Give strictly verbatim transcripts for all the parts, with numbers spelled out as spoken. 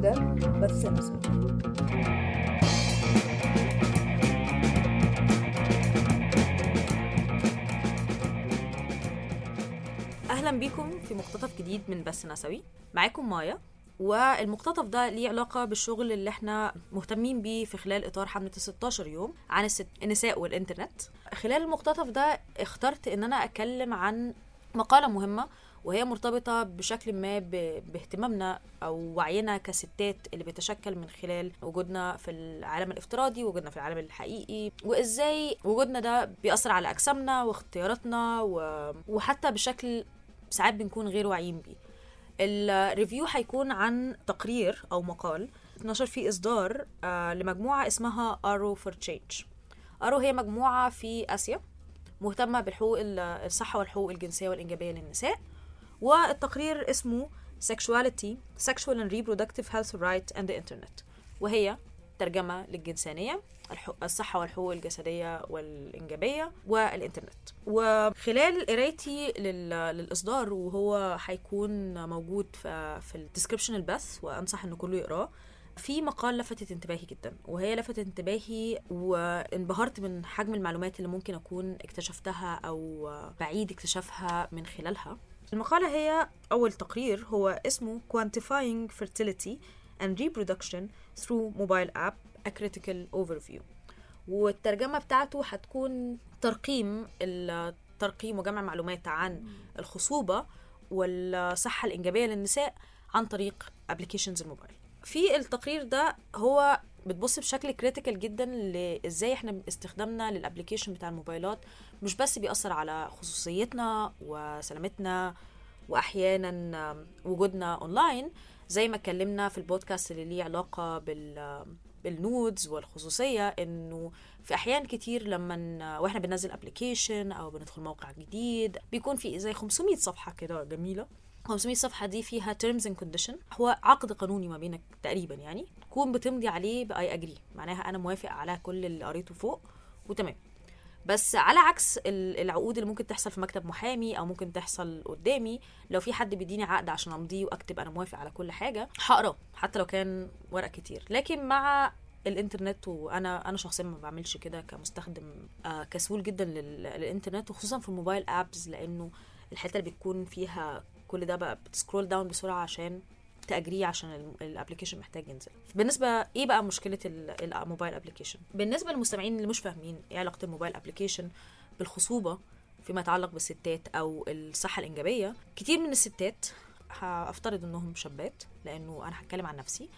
وده بث نسوي. أهلا بيكم في مقتطف جديد من بث نسوي. معاكم مايا، والمقتطف ده ليه علاقة بالشغل اللي احنا مهتمين بيه في خلال إطار حملة ستاشر يوم عن الست... النساء والإنترنت. خلال المقتطف ده اخترت إن أنا أتكلم عن مقالة مهمة، وهي مرتبطة بشكل ما ب... باهتمامنا أو وعينا كستات اللي بيتشكل من خلال وجودنا في العالم الافتراضي ووجودنا في العالم الحقيقي، وإزاي وجودنا ده بيأثر على أجسامنا واختياراتنا و... وحتى بشكل ساعات بنكون غير واعيين بيه. الريفيو هيكون عن تقرير أو مقال اتنشر فيه إصدار آه لمجموعة اسمها Arrow for Change. Arrow هي مجموعة في آسيا مهتمة بالحقوق الصحة والحقوق الجنسية والإنجابية للنساء، والتقرير اسمه Sexuality, Sexual and Reproductive Health Right and the Internet، وهي ترجمة للجنسانية، الصحة والحقوق الجسدية والإنجابية والإنترنت. وخلال قرايتي للإصدار، وهو هيكون موجود في الديسكريبشن البث وأنصح إنه كله يقراه، في مقال لفتت انتباهي جدا، وهي لفتت انتباهي وانبهرت من حجم المعلومات اللي ممكن أكون اكتشفتها أو بعيد اكتشافها من خلالها. المقالة هي أول تقرير، هو اسمه Quantifying Fertility and Reproduction Through Mobile App A Critical Overview، والترجمة بتاعته هتكون ترقيم الترقيم وجمع معلومات عن الخصوبة والصحة الإنجابية للنساء عن طريق أبليكيشنز الموبايل. في التقرير ده هو بتبص بشكل كريتيكال جدا لإزاي احنا استخدامنا للأبليكيشن بتاع الموبايلات مش بس بيأثر على خصوصيتنا وسلامتنا وأحيانا وجودنا أونلاين، زي ما اتكلمنا في البودكاست اللي ليه علاقة بال بالنودز والخصوصية، انه في احيان كتير لما واحنا بننزل ابليكيشن او بندخل موقع جديد بيكون في زي خمسمية صفحة كده جميلة. خمسمية صفحة دي فيها terms and condition، هو عقد قانوني ما بينك تقريبا، يعني تكون بتمضي عليه بأي أجري، معناها انا موافق على كل اللي قريته فوق وتمام. بس على عكس العقود اللي ممكن تحصل في مكتب محامي او ممكن تحصل قدامي، لو في حد بيديني عقد عشان امضيه واكتب انا موافق على كل حاجه، هقراه حتى لو كان ورق كتير. لكن مع الانترنت، وانا انا شخصيا ما بعملش كده كمستخدم آه كسول جدا للانترنت، وخصوصا في الموبايل ابس، لانه الحته اللي بتكون فيها كل ده بقى بتسكرول داون بسرعه عشان تأجريه عشان الابليكيشن محتاج ينزل. بالنسبه ايه بقى مشكله الموبايل ابليكيشن؟ بالنسبه للمستمعين اللي مش فاهمين ايه علاقه الموبايل ابليكيشن بالخصوبه فيما يتعلق بالستات او الصحه الانجابيه، كتير من الستات هافترض انهم شابات لانه انا هتكلم عن نفسي،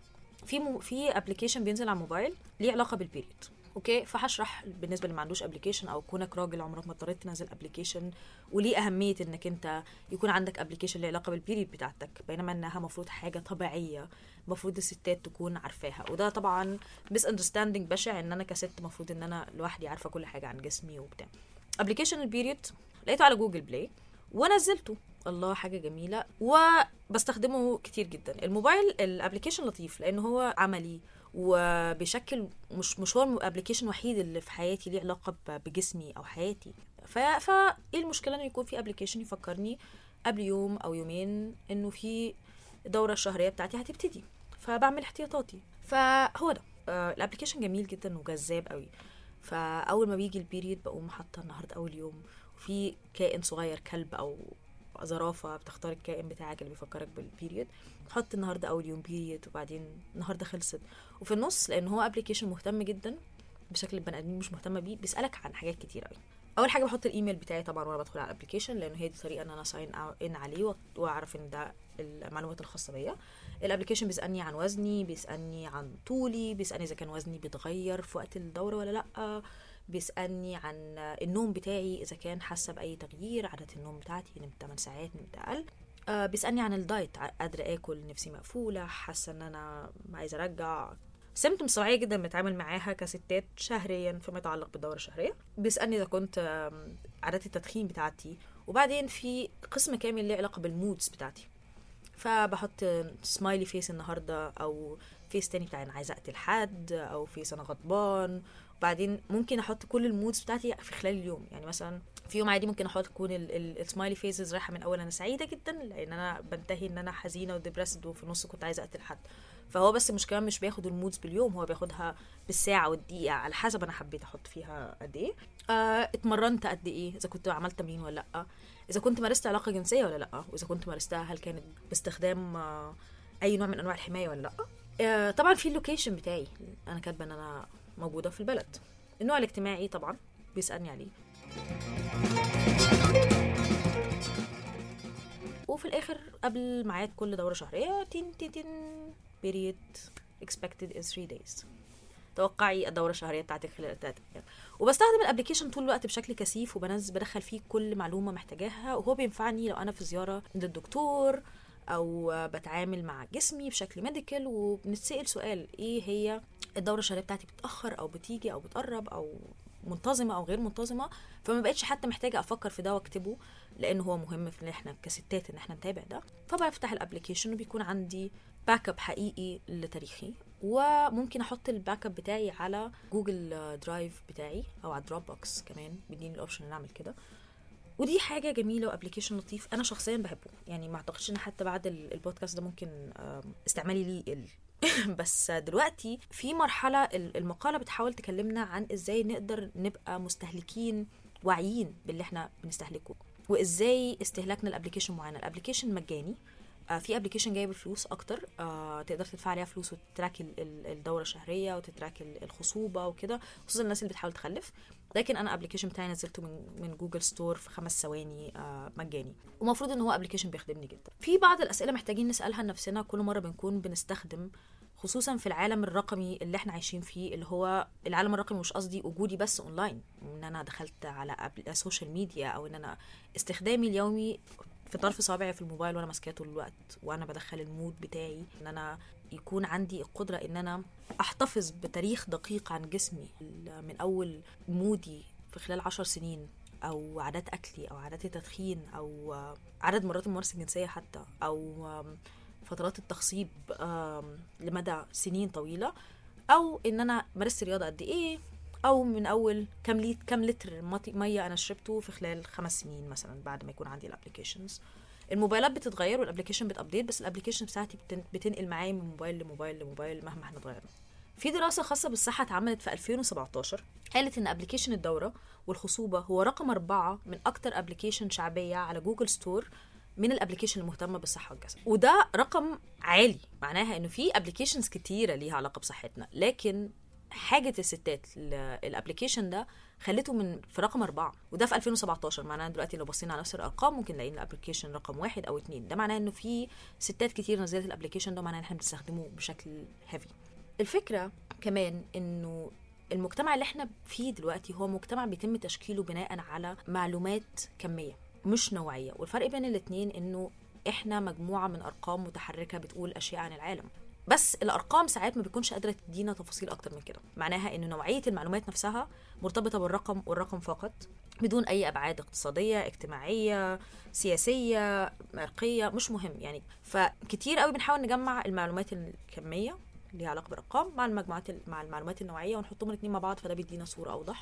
في م... في ابليكيشن بينزل على الموبايل ليه علاقه بالبيريد. اوكي، فهشرح بالنسبه اللي ما عندوش ابليكيشن او كونك راجل عمرك ما اضطريت تنزل ابليكيشن، وليه اهميه انك انت يكون عندك ابليكيشن له علاقه بالبيريد بتاعتك، بينما انها مفروض حاجه طبيعيه مفروض الستات تكون عارفاها. وده طبعا ميس اندرستاندينج بشع، ان انا كست مفروض ان انا لوحدي عارفه كل حاجه عن جسمي وبتاع. ابليكيشن البيريد لقيته على جوجل بلاي ونزلته، الله حاجه جميله وبستخدمه كتير جدا. الموبايل الابليكيشن لطيف لانه هو عملي وبيشكل مش مش هو الابليكيشن وحيد اللي في حياتي ليه علاقه بجسمي او حياتي. ف فايه المشكله ان يكون في ابليكيشن يفكرني قبل يوم او يومين انه في الدوره الشهريه بتاعتي هتبتدي، فبعمل احتياطاتي. فهو ده آه الابليكيشن جميل جدا وجذاب قوي. فاول ما بيجي البيريد بقوم حاطه النهارده اول يوم، وفي كائن صغير كلب او زرافه بتختار الكائن بتاعك اللي بيفكرك بالبيريد، تحط النهارده اول يوم بيريد وبعدين النهارده خلصت. وفي النص لان هو ابليكيشن مهتم جدا بشكل البني ادمين مش مهتمه بيه، بيسالك عن حاجات كتير قوي. اول حاجه بحط الايميل بتاعي طبعا وانا بدخل على الابليكيشن، لانه هي دي طريقه ان انا ساين ان عليه واعرف ان ده المعلومات الخاصه بيا. الابليكيشن بيسالني عن وزني، بيسالني عن طولي، بيسالني اذا كان وزني بيتغير في وقت الدوره ولا لا، بيسالني عن النوم بتاعي اذا كان حاسه باي تغيير، عدد النوم بتاعتي نمت ثمانية ساعات نمت اقل. آه بيسالني عن الدايت، قادره اكل، نفسي مقفوله، حاسه ان انا عايزه ارجع. سيمتومز طبيعيه جدا بنتعامل معاها كستات شهريا فيما يتعلق بالدوره الشهريه. بيسالني اذا كنت عادات التدخين بتاعتي، وبعدين في قسم كامل له علاقه بالمودز بتاعتي، فبحط سمايلي فيس النهارده او فيس تاني بتاع انا عايزه اقتل حد او فيس انا غضبان. وبعدين ممكن احط كل المودز بتاعتي في خلال اليوم، يعني مثلا في يوم عادي ممكن احط تكون السمايلي فيسز رايحه من اول انا سعيده جدا لان انا بنتهي ان انا حزينه وديبرسد وفي النص كنت عايزه اقتل حد. فهو بس المشكله مش بياخد المودز باليوم، هو بياخدها بالساعه والدقيقه على حسب انا حبيت احط فيها قد ايه. آه اتمرنت قد ايه، اذا كنت عملت تمرين ولا لا، اذا كنت مارست علاقه جنسيه ولا لا، واذا كنت مارستها هل كانت باستخدام آه اي نوع من انواع الحمايه ولا لا. آه طبعا في اللوكيشن بتاعي، انا كاتبه ان انا موجوده في البلد. النوع الاجتماعي طبعا بيسالني عليه. وفي الاخر قبل ميعاد كل دوره شهريه تين تين تين period expected in three days، توقعي الدوره الشهريه بتاعتك خلال ثلاثة ايام. وبستخدم الابلكيشن طول الوقت بشكل كثيف، وبنزل بدخل فيه كل معلومه محتاجاها، وهو بينفعني لو انا في زياره عند الدكتور او بتعامل مع جسمي بشكل ميديكال، وبنتسال سؤال ايه هي الدوره الشهريه بتاعتي، بتاخر او بتيجي او بتقرب او منتظمه او غير منتظمه. فما بقتش حتى محتاجه افكر في ده واكتبه، لان هو مهم في ان احنا كستات ان احنا نتابع ده. فبفتح الابلكيشن وبيكون عندي باك اب حقيقي لتاريخي، وممكن احط الباك اب بتاعي على جوجل درايف بتاعي او على دروب بوكس كمان، بيديني الاوبشن ان اعمل كده. ودي حاجه جميله وابلكيشن لطيف، انا شخصيا بحبه. يعني ما اعتقدش ان حتى بعد البودكاست ده ممكن استعمالي ليه يقل. بس دلوقتي في مرحله المقاله بتحاول تكلمنا عن ازاي نقدر نبقى مستهلكين واعيين باللي احنا بنستهلكه، وازاي استهلاكنا الابلكيشن معينه. الابلكيشن مجاني، آه في ابلكيشن جايب فلوس اكتر، آه تقدر تدفع عليها فلوس وتتراك الدوره الشهريه وتتراك الخصوبه وكده، خصوصا الناس اللي بتحاول تخلف. لكن انا ابلكيشن بتاعي نزلته من من جوجل ستور في خمس ثواني آه مجاني، ومفروض ان هو ابلكيشن بيخدمني جدا. في بعض الاسئله محتاجين نسالها لنفسنا كل مره بنكون بنستخدم، خصوصا في العالم الرقمي اللي احنا عايشين فيه، اللي هو العالم الرقمي مش قصدي وجودي بس اونلاين، ان انا دخلت على السوشيال ميديا، او ان انا استخدامي اليومي في طرف صابعي في الموبايل وانا ماسكاه طول الوقت، وانا بدخل المود بتاعي، ان انا يكون عندي القدره ان انا احتفظ بتاريخ دقيق عن جسمي، من اول مودي في خلال عشر سنين، او عادات اكلي، او عادات التدخين، او عدد مرات الممارسه الجنسيه حتى، او فترات التخصيب لمدى سنين طويله، او ان انا مارست رياضه قد ايه، او من اول كم لتر كم لتر ميه انا شربته في خلال خمس سنين مثلا بعد ما يكون عندي الابلكيشنز. الموبايلات بتتغير والابلكيشن بتابديت، بس الابلكيشن بتاعتي بتنقل معايا من موبايل لموبايل لموبايل مهما احنا اتغيرنا. في دراسه خاصه بالصحه اتعملت في ألفين وسبعتاشر قالت ان ابلكيشن الدوره والخصوبه هو رقم أربعة من اكتر ابلكيشن شعبيه على جوجل ستور من الابلكيشن المهتمه بالصحه والجسد. وده رقم عالي، معناها انه في ابلكيشنز كتيره ليها علاقه بصحتنا، لكن حاجه الستات الابلكيشن ده خلته من في رقم أربعة، وده في ألفين وسبعتاشر. معناها دلوقتي لو بصينا على نفس الارقام ممكن نلاقي الابلكيشن رقم واحد او اتنين. ده معناه انه في ستات كتير نزلت الابلكيشن ده، معناه ان احنا بنستخدمه بشكل هيفي. الفكره كمان انه المجتمع اللي احنا فيه دلوقتي هو مجتمع بيتم تشكيله بناء على معلومات كميه مش نوعيه، والفرق بين الاثنين انه احنا مجموعه من ارقام متحركه بتقول اشياء عن العالم، بس الارقام ساعات ما بيكونش قادره تدينا تفاصيل اكتر من كده. معناها انه نوعيه المعلومات نفسها مرتبطه بالرقم والرقم فقط، بدون اي ابعاد اقتصاديه، اجتماعيه، سياسيه، عرقيه، مش مهم يعني. فكتير قوي بنحاول نجمع المعلومات الكميه اللي ليها علاقه بالارقام مع المجموعات مع المعلومات النوعيه ونحطهم الاثنين مع بعض، فده بيدينا صوره اوضح.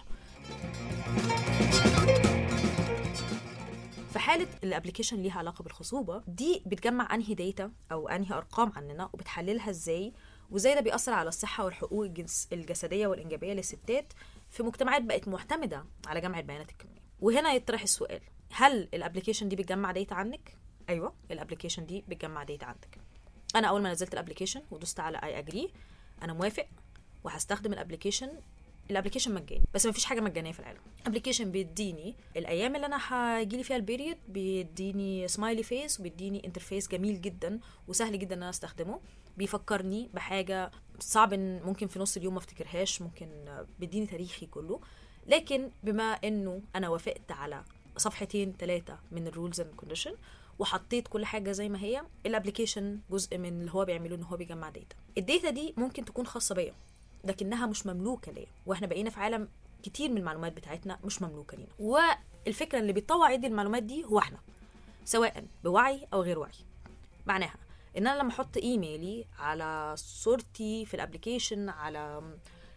في حالة الابليكيشن ليها علاقة بالخصوبة دي بتجمع انهي داتا او انهي ارقام عننا وبتحللها ازاي، وازاي ده بيأثر على الصحة والحقوق الجنس الجسدية والإنجابية للستات في مجتمعات بقت معتمدة على جمع البيانات الكمية. وهنا يطرح السؤال، هل الابليكيشن دي بتجمع داتا عنك؟ ايوه، الابليكيشن دي بتجمع داتا عنك. انا اول ما نزلت الابليكيشن ودوست على اي اجري، انا موافق وهستخدم الابليكيشن. الابلكيشن مجاني، بس ما فيش حاجه مجانيه في العالم. الابلكيشن بيديني الايام اللي انا هيجي لي فيها البيريد، بيديني سمايلي فيس، وبيديني انترفيس جميل جدا وسهل جدا ان انا استخدمه، بيفكرني بحاجه صعب ممكن في نص اليوم ما افتكرهاش، ممكن بيديني تاريخي كله. لكن بما انه انا وافقت على صفحتين ثلاثه من الرولز اند كونديشن وحطيت كل حاجه زي ما هي، الابلكيشن جزء من اللي هو بيعمله ان هو بيجمع داتا. الداتا دي ممكن تكون خاصه بيا لكنها مش مملوكه ليا، واحنا بقينا في عالم كتير من المعلومات بتاعتنا مش مملوكه لينا. والفكره اللي بيطوع يدي المعلومات دي هو احنا، سواء بوعي او غير وعي. معناها ان انا لما احط ايميلي على صورتي في الابليكيشن، على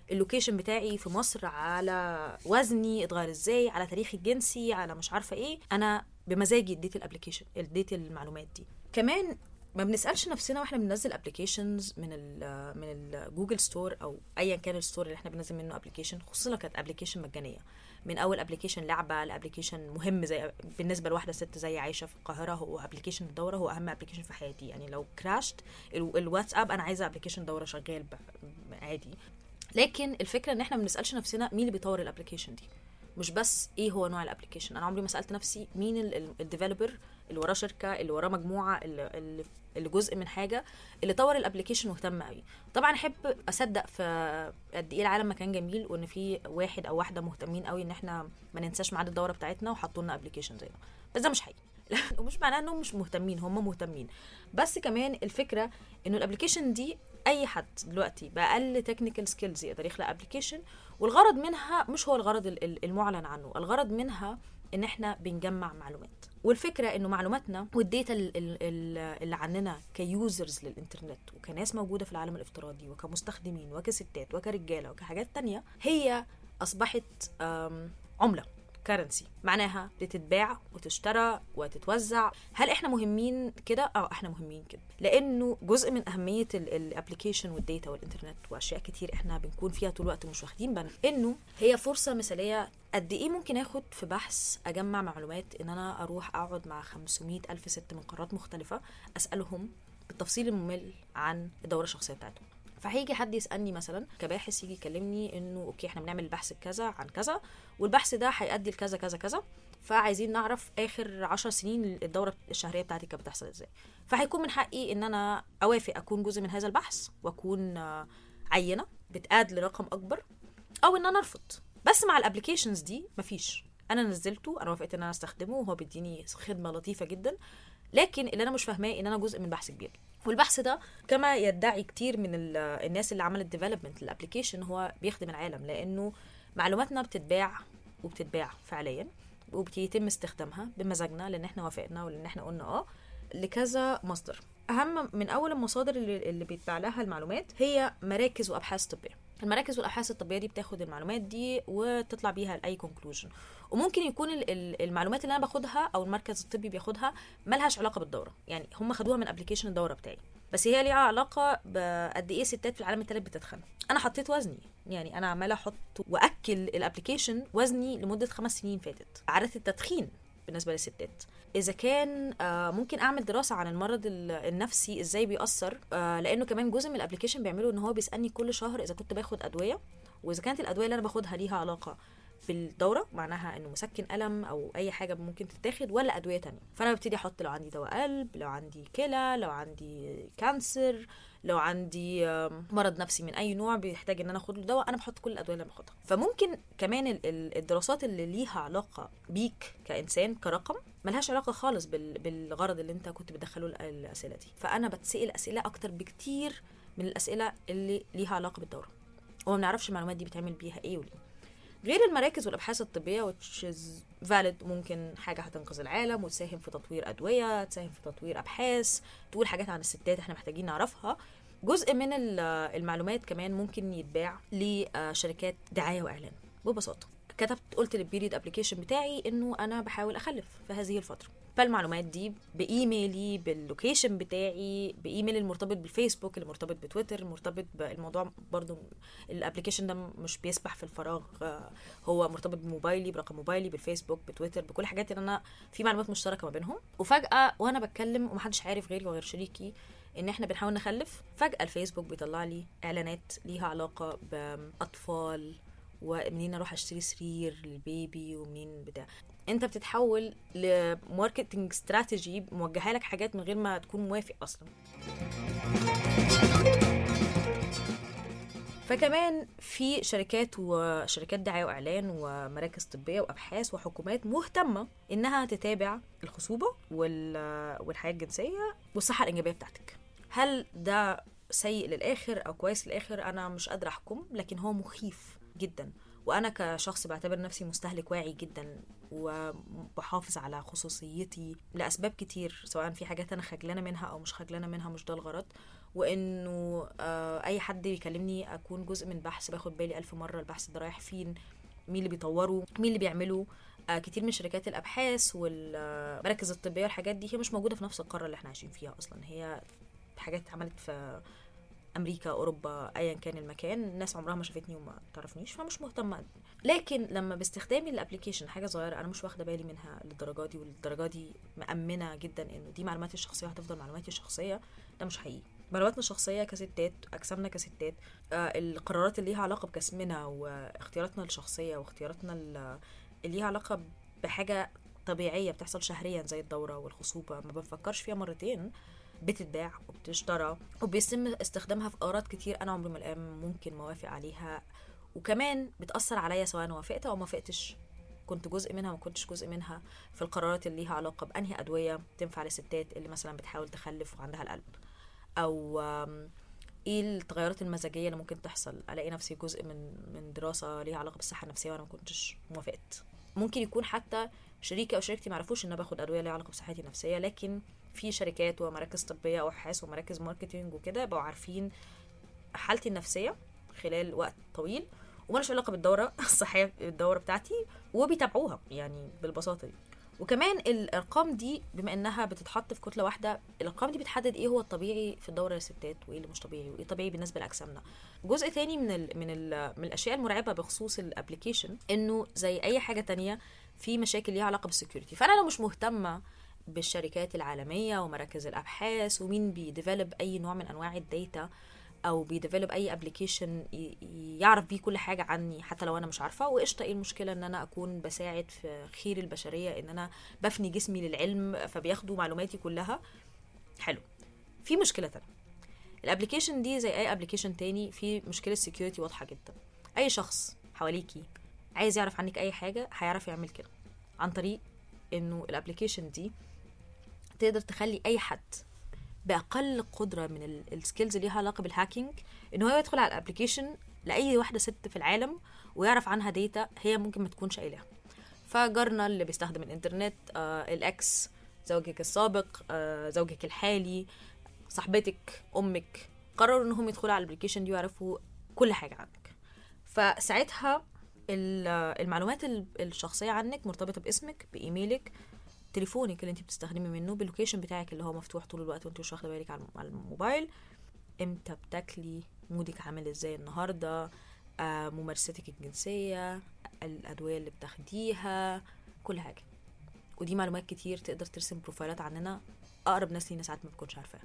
اللوكيشن بتاعي في مصر، على وزني اتغير ازاي، على تاريخي الجنسي، على مش عارفه ايه، انا بمزاجي اديت الابلكيشن اديت المعلومات دي. كمان ما بنسالش نفسنا واحنا بننزل ابلكيشنز من ال من الجوجل ستور او ايا كان الستور اللي احنا بننزل منه ابلكيشن، خصوصا لو كانت ابلكيشن مجانيه، من اول ابلكيشن لعبه لابلكيشن مهم زي بالنسبه لواحده ست زي عايشه في القاهره، هو ابلكيشن الدوره هو اهم ابلكيشن في حياتي. يعني لو كراشت الواتساب انا عايزه ابلكيشن دوره شغال عادي. لكن الفكره ان احنا ما بنسالش نفسنا مين اللي بيطور الابلكيشن دي، مش بس ايه هو نوع الابلكيشن. انا عمري ما سالت نفسي مين الديفلوبر اللي وراه شركه، اللي وراه مجموعه، اللي, اللي جزء من حاجه، اللي طور الابلكيشن واهتم قوي. طبعا احب اصدق في قد ايه العالم مكان جميل، وان في واحد او واحده مهتمين قوي ان احنا ما ننساش ميعاد الدوره بتاعتنا وحطوا لنا ابلكيشن زي ده، بس ده مش حقيقي. ومش معناه انهم مش مهتمين، هم مهتمين، بس كمان الفكره انه الابلكيشن دي اي حد دلوقتي باقل تكنيكال سكيلز يقدر يخلق ابلكيشن، والغرض منها مش هو الغرض المعلن عنه، الغرض منها ان احنا بنجمع معلومات. والفكره انه معلوماتنا والديتا اللي عننا كيوزرز للانترنت وكناس موجوده في العالم الافتراضي وكمستخدمين وكستات وكرجاله وكحاجات تانية، هي اصبحت عمله، كارنسي، معناها بتتباع وتشترى وتتوزع. هل احنا مهمين كده؟ اه احنا مهمين كده، لانه جزء من اهميه الابلكيشن والديتا والانترنت واشياء كتير احنا بنكون فيها طول الوقت مش واخدين بالنا انه هي فرصه مثاليه. قد ايه ممكن اخد في بحث اجمع معلومات ان انا اروح اقعد مع خمسمية الف ست من قارات مختلفه اسالهم بالتفصيل الممل عن الدوره الشخصيه بتاعتهم. فهيجي حد يسالني مثلا كباحث، يجي يكلمني انه اوكي احنا بنعمل البحث كذا عن كذا، والبحث ده هيؤدي لكذا كذا كذا، فعايزين نعرف اخر عشر سنين الدوره الشهريه بتاعتي كانت بتحصل ازاي. فهيكون من حقي ان انا اوافق اكون جزء من هذا البحث واكون عينه بتقاد لرقم اكبر، او ان انا ارفض. بس مع الابلكيشنز دي مفيش، انا نزلته، انا وافقت ان انا استخدمه وهو بيديني خدمه لطيفه جدا، لكن اللي انا مش فاهماه ان انا جزء من بحث كبير. والبحث ده كما يدعي كتير من الناس اللي عملت ديفلوبمنت للابلكيشن هو بيخدم العالم، لانه معلوماتنا بتتباع وبتتباع فعليا وبيتم استخدامها بمزاجنا لان احنا وافقنا ولان احنا قلنا اه لكذا مصدر. اهم من اول المصادر اللي, اللي بيتباع لها المعلومات هي مراكز وابحاث طبيه. المراكز والابحاث الطبيه دي بتاخد المعلومات دي وتطلع بيها لاي كونكلوجن، وممكن يكون المعلومات اللي انا باخدها او المركز الطبي بياخدها ملهاش علاقه بالدوره، يعني هم خدوها من ابلكيشن الدوره بتاعي، بس هي ليها علاقه بقد ايه ستات في العالم الثالث بتتخن. انا حطيت وزني، يعني انا عماله احط واكل الابلكيشن وزني لمده خمس سنين فاتت، عاده التدخين بالنسبه للستات. اذا كان آه ممكن اعمل دراسه عن المرض النفسي ازاي بيأثر، آه لانه كمان جزء من الابلكيشن بيعمله ان هو بيسالني كل شهر اذا كنت باخد ادويه، واذا كانت الادويه اللي انا باخدها ليها علاقه بالدوره، معناها انه مسكن الم او اي حاجه ممكن تتاخد، ولا ادويه تانية. فانا ببتدي احط لو عندي دواء قلب، لو عندي كلى، لو عندي كانسر، لو عندي مرض نفسي من اي نوع بيحتاج ان انا اخد له دواء، انا بحط كل الادويه اللي انا باخدها. فممكن كمان الدراسات اللي ليها علاقه بيك كانسان كرقم ملهاش علاقه خالص بالغرض اللي انت كنت بتدخله الاسئله دي. فانا بتسال اسئله اكتر بكتير من الاسئله اللي ليها علاقه بالدوره، وما بنعرفش المعلومات دي بتعمل بيها ايه وليه. غير المراكز والابحاث الطبيه which is valid، ممكن حاجه هتنقذ العالم وتساهم في تطوير ادويه، تساهم في تطوير ابحاث، تقول حاجات عن الستات احنا محتاجين نعرفها. جزء من المعلومات كمان ممكن يتباع لشركات دعايه واعلان. ببساطه كتبت قلت للبيريد ابلكيشن بتاعي انه انا بحاول اخلف في هذه الفتره، فالمعلومات دي بايميلي، باللوكيشن بتاعي، بايميل المرتبط بالفيسبوك، المرتبط بتويتر، المرتبط بالموضوع برضو. الابلكيشن ده مش بيسبح في الفراغ، هو مرتبط بموبايلي، برقم موبايلي، بالفيسبوك، بتويتر، بكل حاجات اللي انا في معلومات مشتركه ما بينهم. وفجاه وانا بتكلم ومحدش عارف غيري وغير شريكي ان احنا بنحاول نخلف، فجاه الفيسبوك بيطلع لي اعلانات ليها علاقه باطفال، ومنين اروح اشتري سرير للبيبي، ومنين بتاع. انت بتتحول لماركتنج استراتيجي موجهه لك حاجات من غير ما تكون موافق اصلا. فكمان في شركات وشركات دعايه واعلان ومراكز طبيه وابحاث وحكومات مهتمه انها تتابع الخصوبه والحياه الجنسيه والصحه الانجابيه بتاعتك. هل ده سيء للاخر او كويس للاخر؟ انا مش قادره احكم، لكن هو مخيف جدا، وانا كشخص بعتبر نفسي مستهلك واعي جدا وبحافظ على خصوصيتي لاسباب كتير، سواء في حاجات انا خجلانه منها او مش خجلانه منها، مش ده الغرض. وانه آه اي حد بيكلمني اكون جزء من بحث، باخد بالي الف مره البحث ده رايح فين، مين اللي بيطوروا، مين اللي بيعملوا. آه كتير من شركات الابحاث والمراكز الطبيه والحاجات دي هي مش موجوده في نفس القاره اللي احنا عايشين فيها اصلا، هي حاجات اتعملت في امريكا، اوروبا، ايا كان المكان. الناس عمرها ما شافتني وما تعرفنيش، فمش مهتمه. لكن لما باستخدامي الابلكيشن حاجه صغيره انا مش واخده بالي منها للدرجه دي، والدرجه دي مامنه جدا انه دي معلوماتي الشخصيه هتفضل معلوماتي الشخصيه، ده مش حقيقي. معلوماتنا الشخصيه كستات، اجسامنا كستات، آه القرارات اللي ليها علاقه بجسمنا واختياراتنا الشخصيه واختياراتنا اللي ليها علاقه بحاجه طبيعيه بتحصل شهريا زي الدوره والخصوبه، ما بفكرش فيها مرتين، بتتباع وبتشترى وبيتم استخدامها في أغراض كتير أنا عمري ما الآن ممكن موافق عليها، وكمان بتأثر عليا سواء أنا وافقت أو ما وافقتش، كنت جزء منها ما كنتش جزء منها. في القرارات اللي ليها علاقة بأنهي أدوية تنفع للستات اللي مثلا بتحاول تخلف وعندها القلب، أو إيه التغيرات المزاجية اللي ممكن تحصل، ألاقي نفسي جزء من من دراسة ليها علاقة بالصحة النفسية وأنا ما كنتش موافقت. ممكن يكون حتى شريكي أو شريكتي معرفوش إن أنا باخد أدوية ليها علاقة بصحتي النفسية، لكن في شركات ومراكز طبية أو أبحاث ومراكز ماركتينج وكده بقوا عارفين حالتي النفسية خلال وقت طويل ومالش علاقة بالدورة الصحية الدورة بتاعتي، وبيتابعوها يعني بالبساطة دي. وكمان الأرقام دي بما إنها بتتحط في كتلة واحدة، الأرقام دي بتحدد إيه هو الطبيعي في الدورة للستات وإيه اللي مش طبيعي وإيه طبيعي بالنسبة لأجسامنا. جزء تاني من ال من ال من الأشياء المرعبة بخصوص الابليكيشن إنه زي أي حاجة تانية في مشاكل ليها علاقة بالسكيورتي. فأنا لو مش مهتمة بالشركات العالمية ومراكز الأبحاث ومين بيديفلوب أي نوع من أنواع الداتا أو بيديفلوب أي أبليكيشن يعرف بيه كل حاجة عني حتى لو أنا مش عارفة، وإشتا إيه المشكلة إن أنا أكون بساعد في خير البشرية، إن أنا بفني جسمي للعلم فبياخدوا معلوماتي كلها. حلو. في مشكلة تانية، الأبليكيشن دي زي أي أبليكيشن تاني في مشكلة سيكيورتي واضحة جدا. أي شخص حواليكي عايز يعرف عنك أي حاجة هيعرف يعمل كده عن طريق إنه الأبليكيشن دي تقدر تخلي اي حد باقل قدره من السكيلز اللي ليها علاقه بالهاكينج ان هو يدخل على الابلكيشن لاي واحده ست في العالم ويعرف عنها داتا هي ممكن ما تكونش قايلها. فجارنا اللي بيستخدم الانترنت، آه الاكس، زوجك السابق، آه زوجك الحالي، صاحبتك، امك، قرروا انهم يدخلوا على الابلكيشن دي ويعرفوا كل حاجه عنك. فساعتها المعلومات الشخصيه عنك مرتبطه باسمك، بايميلك، تليفونك اللي انت بتستخدمي منه، باللوكيشن بتاعك اللي هو مفتوح طول الوقت وانت مش واخده بالك على الموبايل، امتى بتاكلي، مودك عامل ازاي النهارده، آه، ممارستك الجنسيه، الادويه اللي بتاخديها، كل حاجه. ودي معلومات كتير تقدر ترسم بروفايلات عننا اقرب ناس لينا ساعات ما بتكونش عارفاها.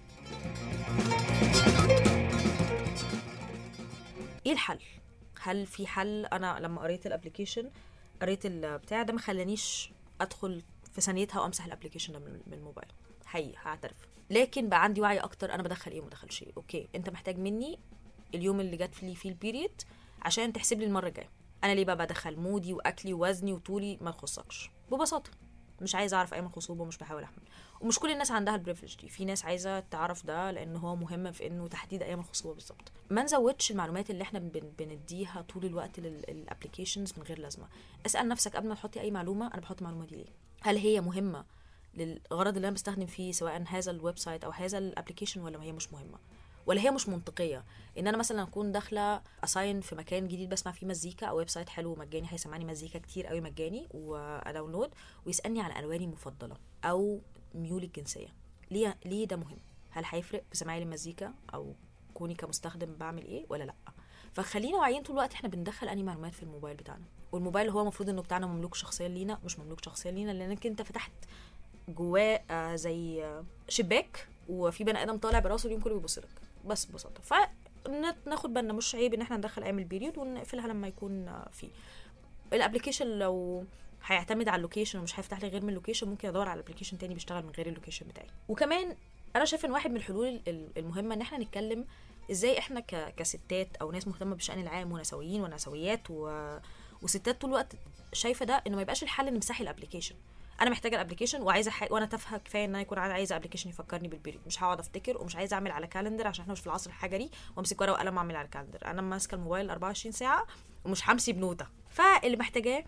ايه الحل؟ هل في حل؟ انا لما قريت الابليكيشن قريت البتاع ده ما خلانيش ادخل في ثانيتها وامسح الابليكيشن ده من الموبايل، حقيقي هعترف. لكن بقى عندي وعي اكتر انا بدخل ايه وما بدخلش ايه. اوكي انت محتاج مني اليوم اللي جات لي فيه البيريد عشان تحسب لي المره الجايه، انا ليه بقى بدخل مودي واكلي ووزني وطولي؟ ما يخصكش ببساطه. مش عايزه اعرف ايام الخصوبه ومش بحاول احمل، ومش كل الناس عندها البريفليج دي، في ناس عايزه تعرف ده لان هو مهم في انه تحديد ايام الخصوبه بالظبط. ما نزودش المعلومات اللي احنا بن بنديها طول الوقت للابليكيشنز من غير لازمه. اسال نفسك قبل ما تحطي اي معلومه، انا بحط المعلومه دي ليه؟ هل هي مهمه للغرض اللي انا بستخدم فيه سواء هذا الويب سايت او هذا الابليكيشن، ولا هي مش مهمه، ولا هي مش منطقيه؟ ان انا مثلا اكون داخله اساين في مكان جديد بسمع فيه مزيكا او ويب سايت حلو مجاني هيسمعني مزيكا كتير قوي مجاني واداونلود، ويسالني على الواني المفضله او ميولي الجنسيه، ليه ليه ده مهم؟ هل هيفرق في سماعي للمزيكا او كوني كمستخدم بعمل ايه ولا لا؟ فخلينا واعيين طول الوقت احنا بندخل اني معلومات في الموبايل بتاعنا. والموبايل هو المفروض انه بتاعنا مملوك شخصيا لينا، مش مملوك شخصيا لينا لانك انت فتحت جواه آه زي آه شباك وفي بني ادم طالع براسه اليوم كله بيبص لك بس ببساطه. فناخد بالنا، مش عيب ان احنا ندخل ايام البيريود ونقفلها لما يكون آه فيه الابلكيشن. لو هيعتمد على اللوكيشن ومش هيفتح لي غير من اللوكيشن ممكن ادور على الابلكيشن تاني بيشتغل من غير اللوكيشن بتاعي. وكمان انا شايف ان واحد من الحلول المهمه ان احنا نتكلم ازاي احنا كستات او ناس مهتمه بالشأن العام ونسويين ونسويات و... وستات طول الوقت شايفه ده انه ما يبقاش الحل ان نمسحي الابلكيشن. انا محتاجه الابلكيشن وعايزه حاجه وانا تافهه كفايه ان انا يكون عايزه ابلكيشن يفكرني بالبيريد، مش هقعد افتكر ومش عايزه اعمل على كالندر عشان احنا مش في العصر الحجري وامسك ورقه وقلم واعمل على كالندر. انا ماسكه الموبايل أربعة وعشرين ساعه ومش همسي بنوته. فاللي محتاجاه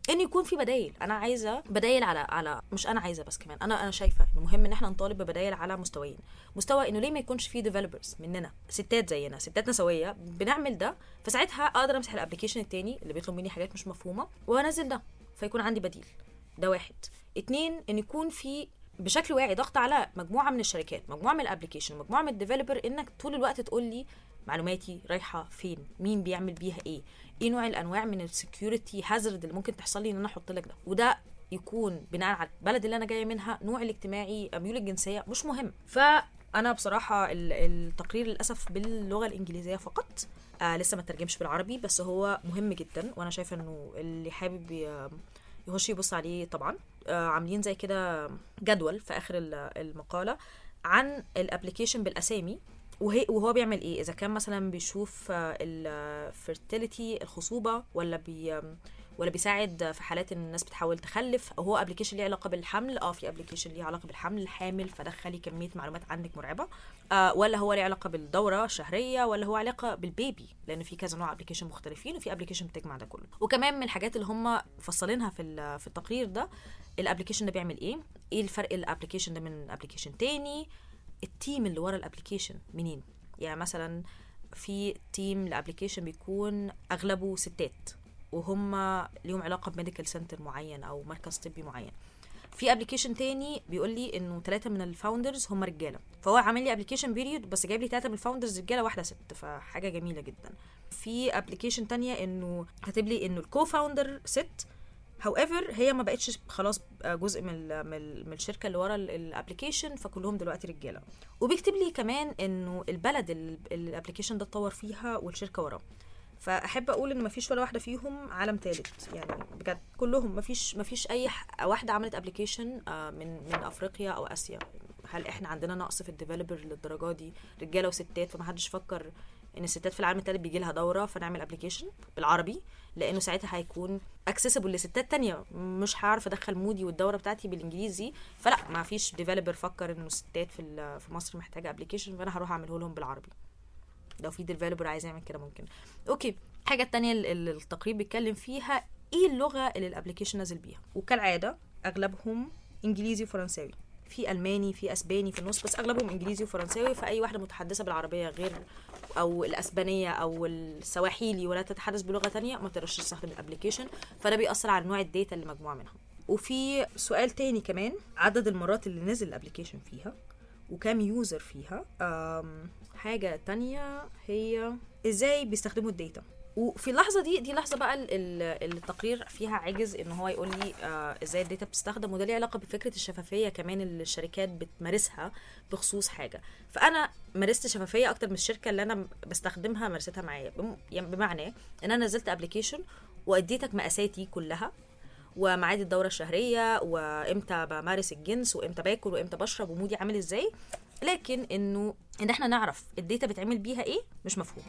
ان يكون في بدايل. انا عايزه بدايل على على مش انا عايزه بس كمان انا انا شايفه انه مهم ان احنا نطالب ببدايل على مستويين. مستوى انه ليه ما يكونش في ديفلوبرز مننا ستات زينا، ستات نسويه بنعمل ده، فساعتها اقدر امسح الابلكيشن التاني اللي بيطلب مني حاجات مش مفهومه وانزل ده، فيكون عندي بديل. ده واحد. اتنين، ان يكون في بشكل واعي ضغط على مجموعه من الشركات، مجموعه من الابلكيشن، مجموعه من الديفلوبر، انك طول الوقت تقول لي معلوماتي رايحه فين، مين بيعمل بيها ايه، ايه نوع الانواع من السكيورتي هازارد اللي ممكن تحصل لي ان انا احط لك ده. وده يكون بناء على البلد اللي انا جايه منها، نوع الاجتماعي، ميول الجنسيه، مش مهم. فانا بصراحه التقرير للاسف باللغه الانجليزيه فقط، آه لسه ما ترجمش بالعربي، بس هو مهم جدا، وانا شايفه انه اللي حابب يخش يبص عليه طبعا. آه عاملين زي كده جدول في اخر المقاله عن الابلكيشن بالاسامي، وهي وهو بيعمل ايه، اذا كان مثلا بيشوف الفيرتيليتي الخصوبه، ولا بي ولا بيساعد في حالات ان الناس بتحاول تخلف، او هو ابلكيشن ليه علاقه بالحمل. اه في ابلكيشن ليه علاقه بالحمل، الحامل فدخلي كميه معلومات عنك مرعبه. آه ولا هو ليه علاقه بالدوره الشهريه، ولا هو علاقه بالبيبي، لان في كذا نوع ابلكيشن مختلفين، وفي ابلكيشن بتجمع ده كله. وكمان من الحاجات اللي هم فصلينها في في التقرير ده، الابلكيشن ده بيعمل ايه، ايه الفرق الابلكيشن ده من ابلكيشن تاني، التيم اللي ورا الابلكيشن منين. يعني مثلا في تيم الابلكيشن بيكون اغلبه ستات، وهم ليهم علاقه بميديكال سنتر معين او مركز طبي معين. في ابلكيشن تاني بيقول لي انه ثلاثه من الفاوندرز هم رجاله، فهو عامل لي ابلكيشن بيريود بس جايب لي ثلاثه من الفاوندرز رجاله واحده ست، فحاجه جميله جدا. في ابلكيشن تانية انه كاتب لي انه الكو فاوندر ست، however هي ما بقتش خلاص جزء من من الشركه اللي ورا الابلكيشن، فكلهم دلوقتي رجاله. وبيكتب لي كمان انه البلد الابلكيشن ده اتطور فيها والشركه وراه. فاحب اقول ان مفيش ولا واحده فيهم عالم ثالث، يعني بجد كلهم مفيش مفيش اي واحده عملت ابلكيشن من من افريقيا او اسيا. هل احنا عندنا نقص في الديفلوبر للدرجه دي، رجاله وستات؟ فمحدش فكر ان الستات في العالم الثالث بيجي لها دوره فنعمل ابلكيشن بالعربي، لانه ساعتها هيكون اكسسبل لستات تانية، مش هعرف ادخل مودي والدوره بتاعتي بالانجليزي. فلا، ما فيش ديفلوبر فكر انه الستات في في مصر محتاجه ابلكيشن فانا هروح اعمله لهم بالعربي. لو في ديفلوبر عايز يعمل كده ممكن. اوكي، الحاجه الثانيه اللي التقرير بيتكلم فيها، ايه اللغه اللي الابلكيشن نازل بيها. وكالعاده اغلبهم انجليزي وفرنساوي، في الماني، في اسباني في النص، بس اغلبهم انجليزي وفرنساوي. فاي واحده متحدثه بالعربيه غير او الاسبانيه او السواحيلي ولا تتحدث بلغه تانية ما تقدرش تستخدم الابلكيشن، فده بيأثر على نوع الداتا اللي مجموعه منها. وفي سؤال تاني كمان، عدد المرات اللي نزل الابلكيشن فيها وكام يوزر فيها. حاجه تانية هي ازاي بيستخدموا الداتا. وفي اللحظه دي دي لحظه بقى التقرير فيها عجز ان هو يقول لي آه ازاي الداتا بتستخدم، وده ليه علاقه بفكره الشفافيه كمان اللي الشركات بتمارسها بخصوص حاجه. فانا مارست شفافيه اكتر من الشركه اللي انا بستخدمها مارستها معايا، يعني بمعنى ان انا نزلت ابلكيشن واديتك مقاساتي كلها وميعاد الدوره الشهريه وامتى بمارس الجنس وامتى باكل وامتى بشرب ومودي عامل ازاي، لكن انه ان احنا نعرف الداتا بتعمل بيها ايه مش مفهوم.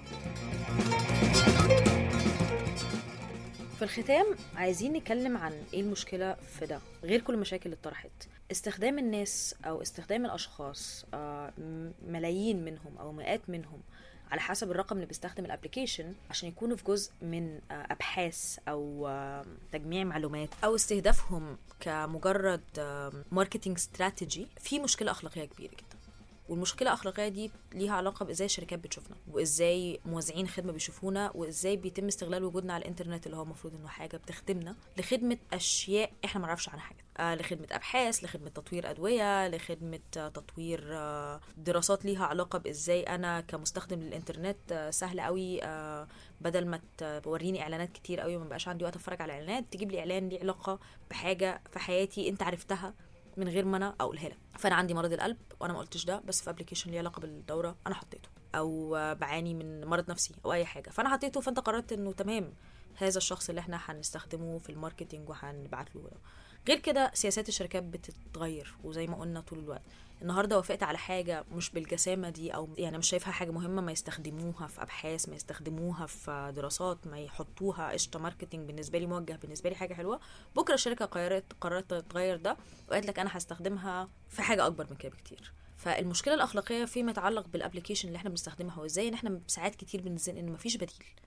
في الختام عايزين نتكلم عن ايه المشكله في ده، غير كل المشاكل اللي اتطرحت. استخدام الناس او استخدام الاشخاص، ملايين منهم او مئات منهم على حسب الرقم اللي بيستخدم الابليكيشن عشان يكونوا في جزء من ابحاث او تجميع معلومات او استهدافهم كمجرد ماركتينج استراتيجي، في مشكله اخلاقيه كبيره جدا. والمشكله الاخلاقيه دي ليها علاقه بازاي الشركات بتشوفنا، وازاي موزعين خدمه بيشوفونا، وازاي بيتم استغلال وجودنا على الانترنت اللي هو المفروض انه حاجه بتخدمنا لخدمه اشياء احنا ما نعرفش عنها حاجه، آه لخدمه ابحاث، لخدمه تطوير ادويه، لخدمه آه تطوير آه دراسات ليها علاقه بازاي انا كمستخدم للانترنت آه سهل قوي آه بدل ما توريني اعلانات كتير قوي ما بقاش عندي وقت اتفرج على اعلانات، تجيب لي اعلان ليه علاقه بحاجه في حياتي انت عرفتها من غير ما انا اقولها لك. فانا عندي مرض القلب وانا ما قلتش ده، بس في ابلكيشن ليه علاقه بالدوره انا حطيته، او بعاني من مرض نفسي او اي حاجه فانا حطيته، فانت قررت انه تمام هذا الشخص اللي احنا هنستخدمه في الماركتينج وهنبعت له. غير كده سياسات الشركات بتتغير، وزي ما قلنا طول الوقت النهارده وافقت على حاجه مش بالجسامه دي، او يعني مش شايفها حاجه مهمه ما يستخدموها في ابحاث، ما يستخدموها في دراسات، ما يحطوها قشطه ماركتينج بالنسبه لي موجه بالنسبه لي حاجه حلوه. بكره الشركه قررت قررت تغير ده وقالت لك انا هستخدمها في حاجه اكبر من كده بكتير. فالمشكله الاخلاقيه فيما يتعلق بالابلكيشن اللي احنا بنستخدمها، وازاي ان احنا ساعات كتير بنزن ان مفيش بديل،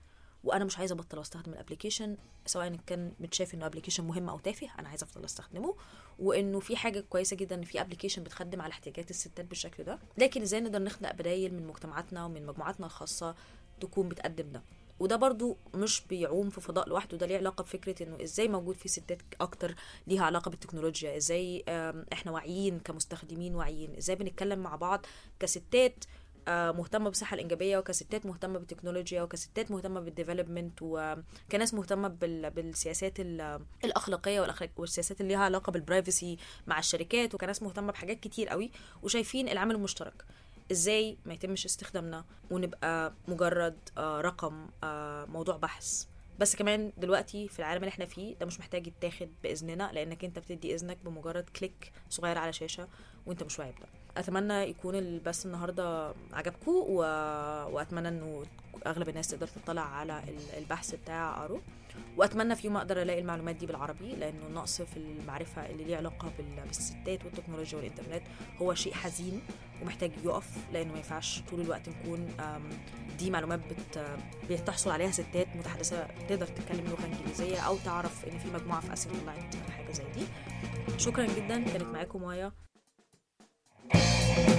وانا مش عايزه ابطل استخدم الابلكيشن، سواء كان متشاف انه ابلكيشن مهم او تافه، انا عايزه افضل استخدمه. وانه في حاجه كويسه جدا ان في ابلكيشن بتخدم على احتياجات الستات بالشكل ده، لكن ازاي نقدر نخلق بدايل من مجتمعاتنا ومن مجموعاتنا الخاصه تكون بتقدم ده. وده برضو مش بيعوم في فضاء لوحده، ده ليه علاقه بفكره انه ازاي موجود في ستات اكتر ليها علاقه بالتكنولوجيا، ازاي احنا واعيين كمستخدمين، واعيين ازاي بنتكلم مع بعض كستات مهتمه بالصحه الانجابيه، وكستات مهتمه بالتكنولوجيا، وكستات مهتمه بالديفلوبمنت، وكناس مهتمه بالسياسات الاخلاقيه والسياسات اللي ليها علاقه بالبرايفسي مع الشركات، وكناس مهتمه بحاجات كتير قوي، وشايفين العامل المشترك ازاي ما يتمش استخدامنا ونبقى مجرد رقم، موضوع بحث. بس كمان دلوقتي في العالم اللي احنا فيه ده مش محتاج يتاخد باذننا، لانك انت بتدي اذنك بمجرد كليك صغير على شاشه وانت مش واعي بده. اتمنى يكون البث النهارده عجبكم، و... واتمنى انه اغلب الناس تقدر تطلع على البحث بتاع ارو، واتمنى في يوم اقدر الاقي المعلومات دي بالعربي، لانه النقص في المعرفه اللي ليه علاقه بالستات والتكنولوجيا والانترنت هو شيء حزين ومحتاج يقف، لانه ما ينفعش طول الوقت نكون دي معلومات بت... بتحصل عليها ستات متحدثه تقدر تتكلم لغه انجليزيه او تعرف ان في مجموعه في اسيا طلعت حاجه زي دي. شكرا جدا، كانت معاكم مايا.